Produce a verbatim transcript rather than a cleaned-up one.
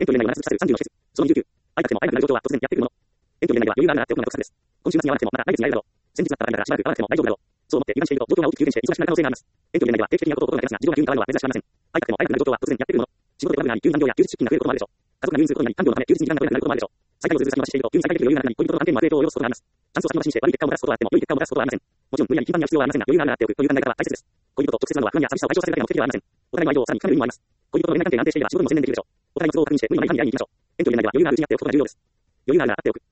遠距離恋愛は続きさせるさんじゅうの施設。そのにじゅうきゅう。会いたくても会えなくなる状況は突然やってくるもの。遠距離恋愛は余裕があるならっておくのが特策です。今週末に会わなくてもまた来月に会えるだろう。先日だったら会えながらしばらく会わなくても大丈夫だろう。そう思って油断していると状況が大きく急変して忙しくなる可能性があります。遠距離恋愛は定期的に会うことを心がけますが、事情が急に変わるのは珍しくありません。会いたくても会えなくなる状況は突然やってくるもの。仕事でトラブルがあり、急に残業や休日出勤が増えることもあるでしょう。家族が入院することになり、看病のため休日に時間が取れなくなることもあるでしょう。再会をずうずう先延ばししていると、急に再会できる余裕がなくなり、恋人との関係にも悪影響を及ぼすことがあります。チャンスを先延ばしにして悪い結果をもたらすことはあっても、良い結果をもたらすことはありません。もちろん無理やり頻繁に会う必要はありませんが、余裕があるならっておくという考え方は大切です。恋人と直接会うのは不安や寂しさを解消させるだけの目的ではありません。お互いの相手をさらに深める意味もあります。恋人との恋愛関係が安定していれば仕事にも専念できるでしょう。お互いの都合を確認して無理のない範囲で会いに行きましょう。遠距離恋愛は余裕があるうちに会っておくことが重要です。余裕があるなら会っておく。